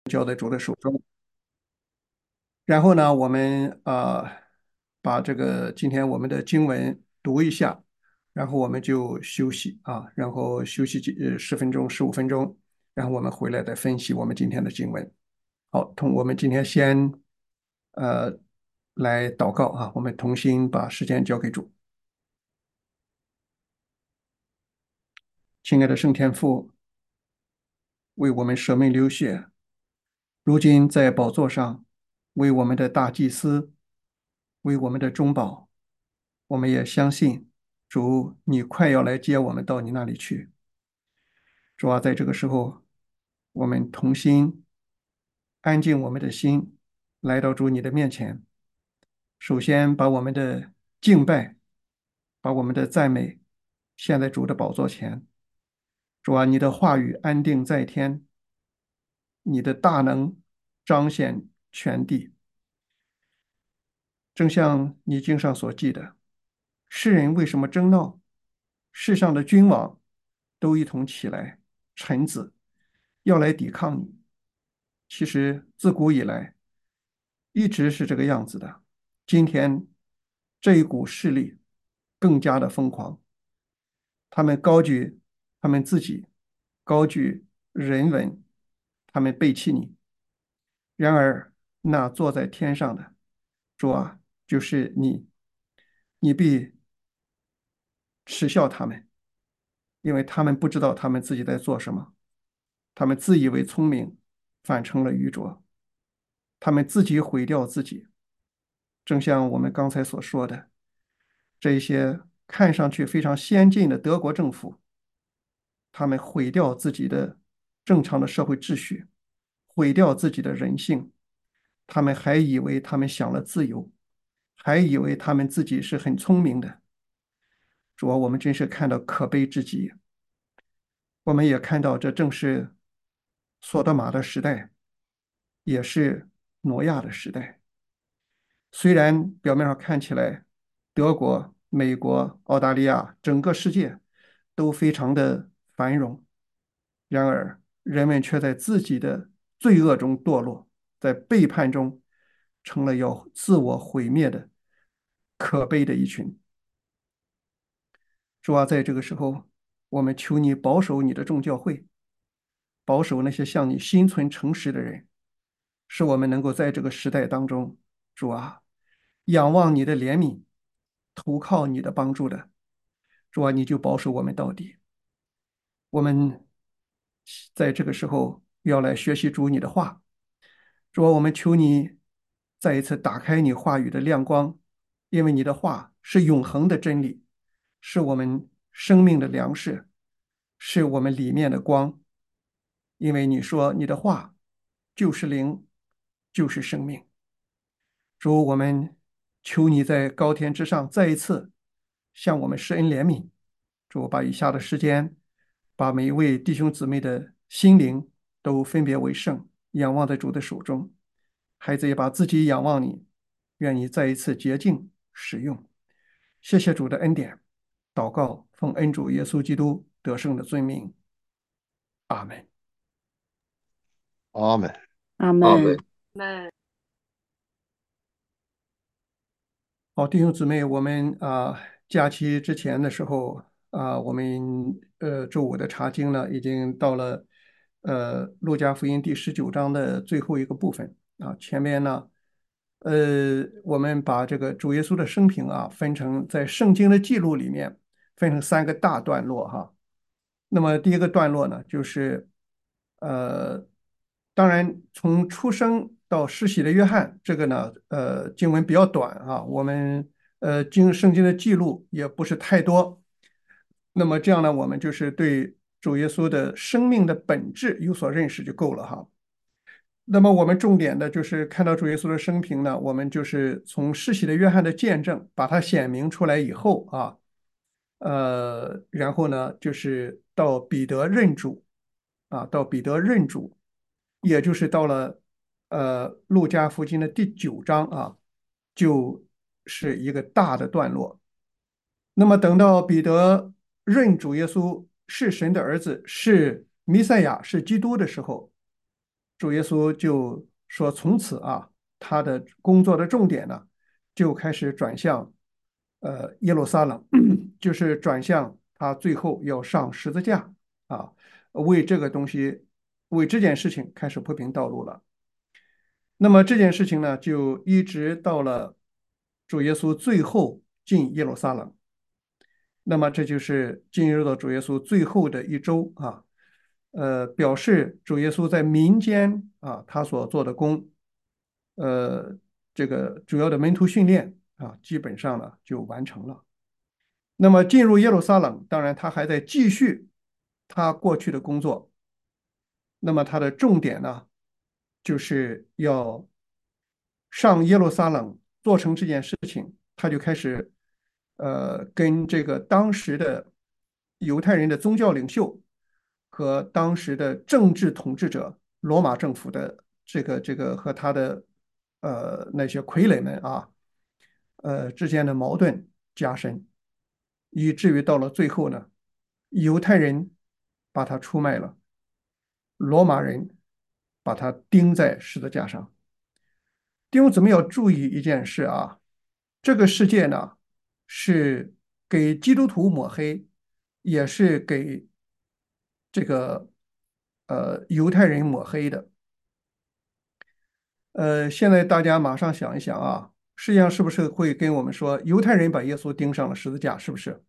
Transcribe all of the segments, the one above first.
交在主的手中。然后呢，我们把今天我们的经文读一下，然后我们就休息然后休息10分钟、15分钟，然后我们回来再分析我们今天的经文。好，我们今天先呃来祷告我们同心把时间交给主。亲爱的圣天父，为我们舍命流血，如今在宝座上为我们的大祭司，为我们的中保。我们也相信主，你快要来接我们到你那里去。主啊，在这个时候，我们同心安静我们的心，来到主你的面前。首先把我们的敬拜，把我们的赞美献在主的宝座前。主啊，你的话语安定在天，你的大能彰显全地。正像你经上所记的，世人为什么争闹？世上的君王都一同起来，臣子要来抵抗你。其实自古以来一直是这个样子的。今天这一股势力更加的疯狂，他们高举他们自己，高举人文，他们背弃你。然而那坐在天上的主啊，就是你，你必耻笑他们，因为他们不知道他们自己在做什么。他们自以为聪明，反成了愚拙。他们自己毁掉自己，正像我们刚才所说的，这些看上去非常先进的德国政府，他们毁掉自己的正常的社会秩序，毁掉自己的人性。他们还以为他们享了自由，还以为他们自己是很聪明的。主啊，我们真是看到可悲之极。我们也看到，这正是索多玛的时代，也是挪亚的时代。虽然表面上看起来，德国、美国、澳大利亚整个世界都非常的繁荣，然而人们却在自己的罪恶中堕落，在背叛中成了要自我毁灭的可悲的一群。主啊，在这个时候，我们求你保守你的众教会，保守那些向你心存诚实的人，使我们能够在这个时代当中，主啊，仰望你的怜悯，投靠你的帮助的。主啊，你就保守我们到底。我们在这个时候要来学习主你的话。主啊，我们求你再一次打开你话语的亮光，因为你的话是永恒的真理，是我们生命的粮食，是我们里面的光。因为你说你的话就是灵，就是生命。主，我们求你在高天之上再一次向我们施恩怜悯。主，把以下的时间，把每一位弟兄姊妹的心灵都分别为圣，仰望在主的手中。孩子也把自己仰望你，愿你再一次洁净使用。谢谢主的恩典，祷告奉恩主耶稣基督得胜的尊名，阿门。 阿门。 阿门。 阿门。 好，弟兄姊妹，我们假期之前的时候我们周五的查经呢，已经到了路加福音第19章的最后一个部分前面呢，我们把这个主耶稣的生平分成在圣经的记录里面分成3个大段落那么第一个段落呢，就是呃，当然从出生到施洗的约翰，这个呢，经文比较短我们圣经的记录也不是太多。那么这样呢，我们就是对主耶稣的生命的本质有所认识就够了那么我们重点的就是看到主耶稣的生平呢，我们就是从施洗的约翰的见证把它显明出来以后然后呢，就是到彼得认主到彼得认主，也就是到了路加福音的第9章就是一个大的段落。那么等到彼得认主耶稣是神的儿子，是弥赛亚，是基督的时候， 主耶稣就说，从此啊，他的工作的重点呢，就开始转向耶路撒冷，就是转向他最后要上十字架啊，为这个东西，为这件事情开始铺平道路了。那么这件事情呢，就一直到了主耶稣最后进耶路撒冷。那么这就是进入到主耶稣最后的一周啊，表示主耶稣在民间啊他所做的工，呃，这个主要的门徒训练啊，基本上呢就完成了。那么进入耶路撒冷，当然他还在继续他过去的工作。那么他的重点呢，就是要上耶路撒冷做成这件事情，他就开始跟这个当时的犹太人的宗教领袖和当时的政治统治者罗马政府的这个和他的那些傀儡们啊之间的矛盾加深，以至于到了最后呢，犹太人把他出卖了，罗马人把他钉在十字架上。弟兄姊妹要注意一件事啊，这个世界呢是给基督徒抹黑，也是给这个犹太人抹黑的。现在大家马上想一想啊，世界上是不是会跟我们说，犹太人把耶稣钉上了十字架，是不是？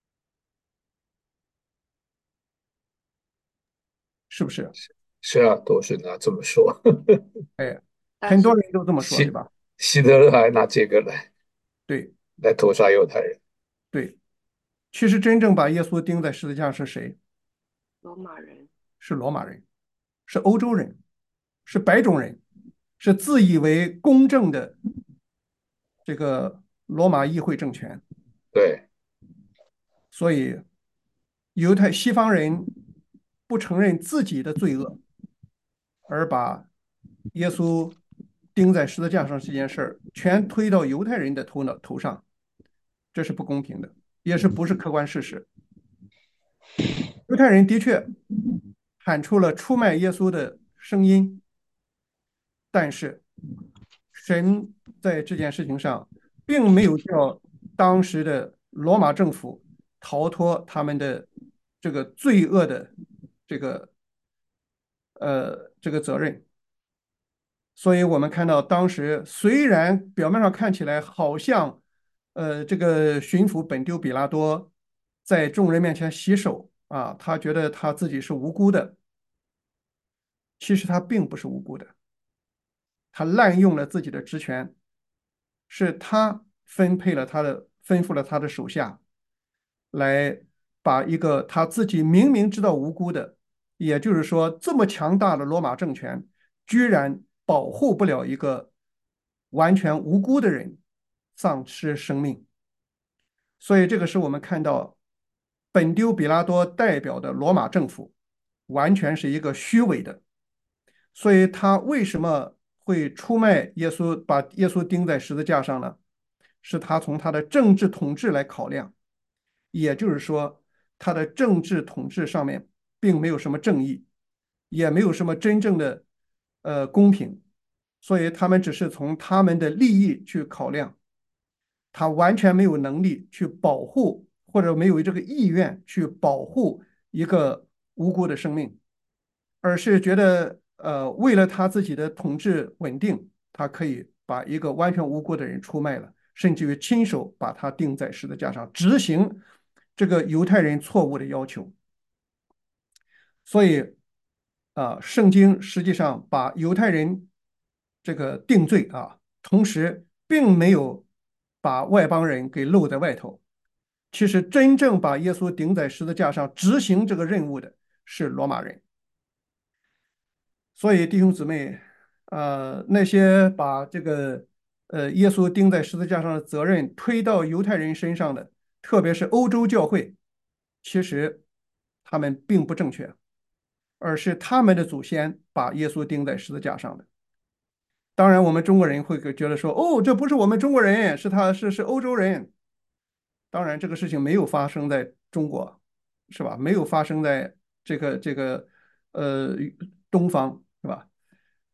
是不是？ 是啊，都是拿这么说。 哎， 但是很多人都这么说，对希吧？ 希特勒还拿这个对来屠杀犹太人。 对，其实真正把耶稣钉在十字架上是谁？ 罗马人是罗马人，是欧洲人，是白种人，是自以为公正的这个罗马议会政权。 对， 所以，西方人不承认自己的罪恶，而把耶稣钉在十字架上这件事儿全推到犹太人的头上，这是不公平的，也是不是客观事实。犹太人的确喊出了出卖耶稣的声音，但是神在这件事情上并没有叫当时的罗马政府逃脱他们的这个罪恶的这个这个责任。所以我们看到，当时虽然表面上看起来好像，这个巡抚本丢比拉多在众人面前洗手啊，他觉得他自己是无辜的，其实他并不是无辜的，他滥用了自己的职权，是他吩咐了他的手下来把一个他自己明明知道无辜的，也就是说这么强大的罗马政权，居然保护不了一个完全无辜的人丧失生命。所以这个是我们看到本丢比拉多代表的罗马政府完全是一个虚伪的。所以他为什么会出卖耶稣，把耶稣钉在十字架上呢？是他从他的政治统治来考量，也就是说，他的政治统治上面并没有什么正义，也没有什么真正的公平，所以他们只是从他们的利益去考量，他完全没有能力去保护，或者没有这个意愿去保护一个无辜的生命。而是觉得，为了他自己的统治稳定，他可以把一个完全无辜的人出卖了，甚至于亲手把他钉在十字架上，执行这个犹太人错误的要求。所以，圣经实际上把犹太人这个定罪啊，同时并没有把外邦人给漏在外头。其实，真正把耶稣钉在十字架上执行这个任务的是罗马人。所以弟兄姊妹，那些把这个耶稣钉在十字架上的责任推到犹太人身上的，特别是欧洲教会，其实他们并不正确，而是他们的祖先把耶稣钉在十字架上的。当然，我们中国人会觉得说，哦，这不是我们中国人，是欧洲人。当然，这个事情没有发生在中国，是吧？没有发生在这个东方，是吧？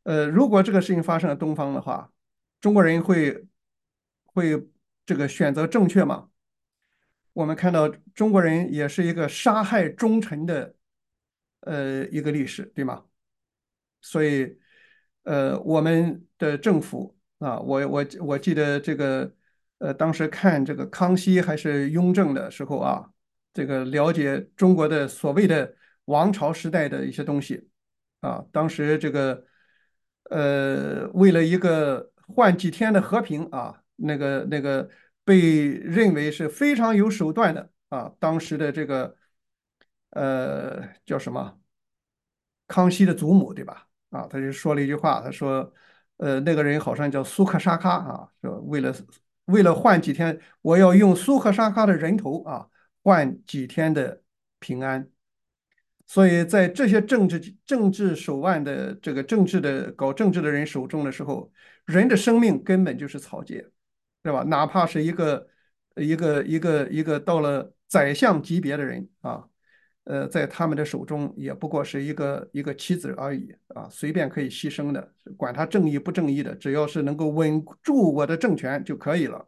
如果这个事情发生在东方的话，中国人会这个选择正确吗？我们看到中国人也是一个杀害忠臣的一个历史，对吗？所以我们的政府啊，我记得这个当时看这个康熙还是雍正的时候啊，这个了解中国的所谓的王朝时代的一些东西啊，当时这个为了一个换几天的和平啊，那个被认为是非常有手段的啊，当时的这个叫什么康熙的祖母对吧？啊，他就说了一句话，他说那个人好像叫苏克沙卡啊，说为了换几天，我要用苏克沙卡的人头啊换几天的平安。所以在这些政治手腕的这个搞政治的人手中的时候，人的生命根本就是草芥，对吧？哪怕是一个到了宰相级别的人啊，在他们的手中也不过是一个棋子而已啊，随便可以牺牲的，管他正义不正义的，只要是能够稳住我的政权就可以了。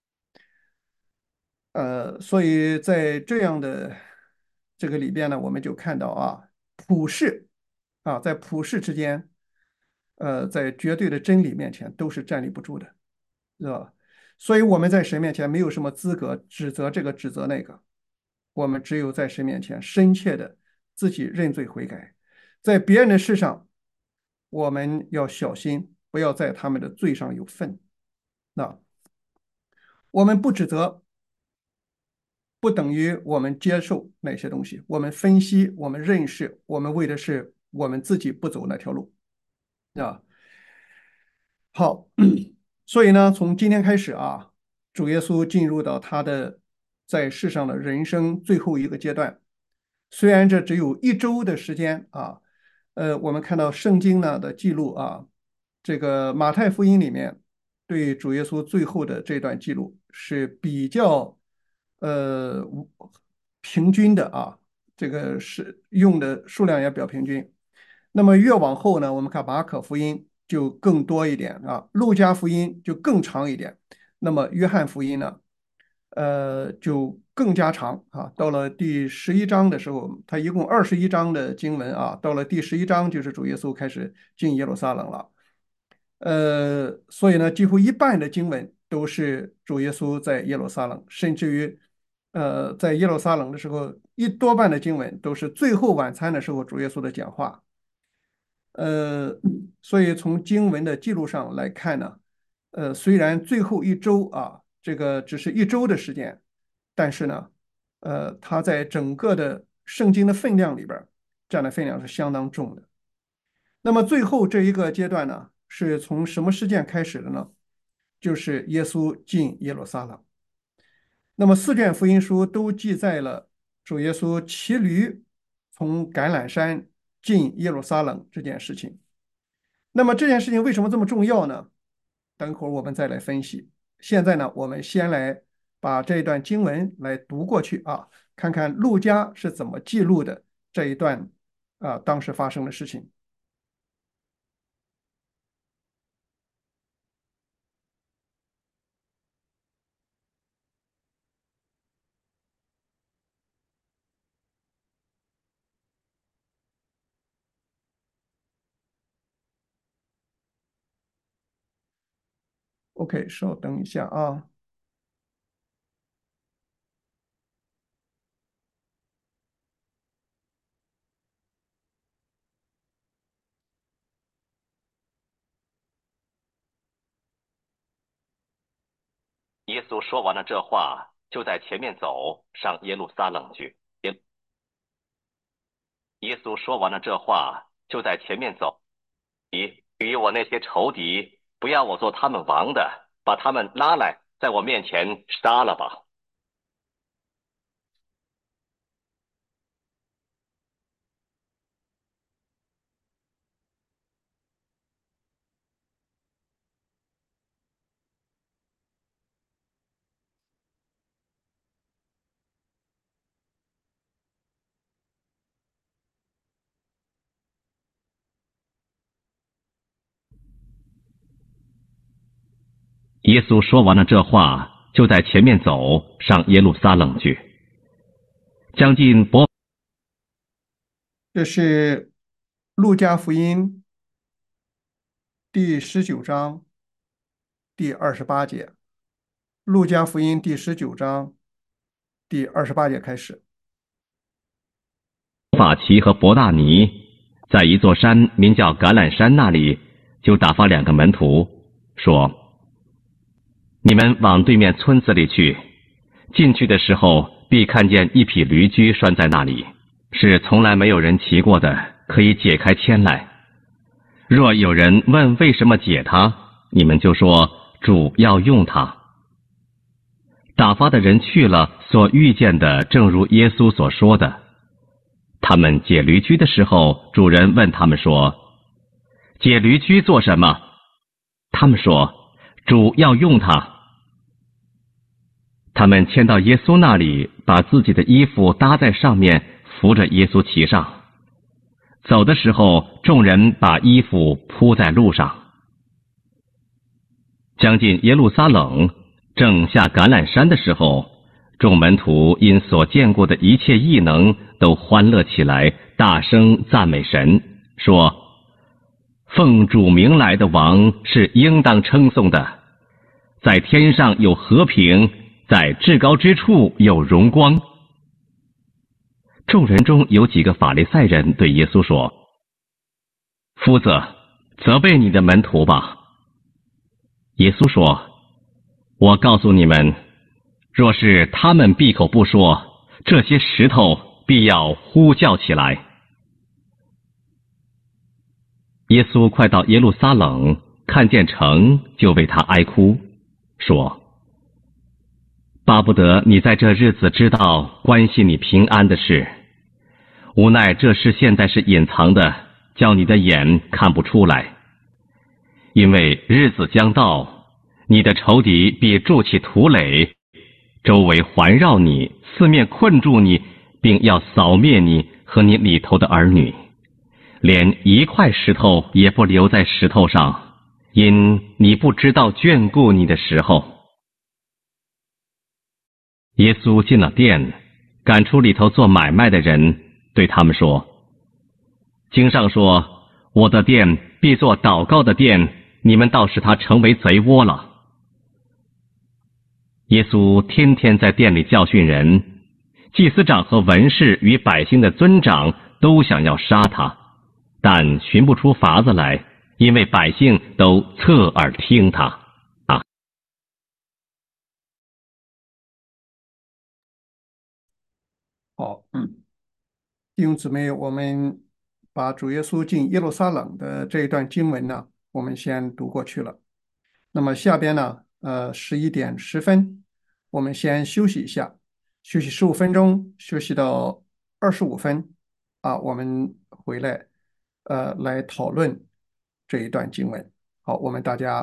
所以在这样的这个里边呢，我们就看到啊，普世啊，在普世之间，在绝对的真理面前都是站立不住的，是吧？所以我们在神面前没有什么资格指责这个指责那个，我们只有在神面前深切的自己认罪悔改，在别人的事上，我们要小心，不要在他们的罪上有份。那我们不指责，不等于我们接受那些东西，我们分析，我们认识，我们为的是我们自己不走那条路啊。好，所以呢，从今天开始啊，主耶稣进入到他的在世上的人生最后一个阶段。虽然这只有一周的时间啊，我们看到圣经呢的记录啊，这个马太福音里面对主耶稣最后的这段记录是比较呃平均的啊，这个是用的数量也比较平均。那么越往后呢，我们看马可福音就更多一点啊，路加福音就更长一点，那么约翰福音呢，就更加长啊。到了第十一章的时候，它一共21章的经文啊，到了第十一章就是主耶稣开始进耶路撒冷了。所以呢，几乎一半的经文都是主耶稣在耶路撒冷，甚至于，在耶路撒冷的时候，多半的经文都是最后晚餐的时候主耶稣的讲话。呃，所以从经文的记录上来看呢，虽然最后一周啊，这个只是一周的时间，但是呢，它在整个的圣经的分量里边儿占的分量是相当重的。那么最后这一个阶段呢，是从什么事件开始的呢？就是耶稣进耶路撒冷。那么四卷福音书都记载了主耶稣骑驴从橄榄山进耶路撒冷这件事情。那么这件事情为什么这么重要呢？等会儿我们再来分析。现在呢，我们先来把这一段经文来读过去啊，看看路加是怎么记录的这一段啊当时发生的事情。OK，稍等一下啊。 耶稣说完了这话，就在前面走上耶路撒冷去。耶稣说完了这话，就在前面走。与我那些仇敌，不要我做他们王的，把他们拉来，在我面前杀了吧。 耶稣说完了这话，就在前面走上耶路撒冷去。将近这是路加福音第19章第28节。路加福音第19章第28节开始。 法奇和伯大尼在一座山名叫橄榄山那里，就打发2个门徒，说：你们往对面村子里去，进去的时候必看见一匹驴驹拴在那里，是从来没有人骑过的，可以解开牵来。若有人问为什么解它，你们就说主要用它。打发的人去了，所遇见的正如耶稣所说的。他们解驴驹的时候，主人问他们说：解驴驹做什么？他们说：主要用它。他们牵到耶稣那里，把自己的衣服搭在上面，扶着耶稣骑上。走的时候，众人把衣服铺在路上。将近耶路撒冷，正下橄榄山的时候，众门徒因所见过的一切异能，都欢乐起来，大声赞美神，说：奉主名来的王是应当称颂的，在天上有和平，在至高之处有荣光。众人中有几个法利赛人对耶稣说：夫子，责备你的门徒吧。耶稣说：我告诉你们，若是他们闭口不说，这些石头必要呼叫起来。耶稣快到耶路撒冷，看见城，就为他哀哭，说：巴不得你在这日子知道关系你平安的事，无奈这事现在是隐藏的，叫你的眼看不出来。因为日子将到，你的仇敌必筑起土垒，周围环绕你，四面困住你，并要扫灭你和你里头的儿女，连一块石头也不留在石头上，因你不知道眷顾你的时候。耶稣进了店，赶出里头做买卖的人，对他们说：经上说，我的店必做祷告的店，你们倒使它成为贼窝了。耶稣天天在店里教训人，祭司长和文士与百姓的尊长都想要杀他，但寻不出法子来，因为百姓都侧耳听他。 好，弟兄姊妹，我们把主耶稣进耶路撒冷的这一段经文呢，我们先读过去了。那么下边呢，11点10分，我们先休息一下，休息15分钟，休息到25分我们回来来讨论这一段经文。好，我们大家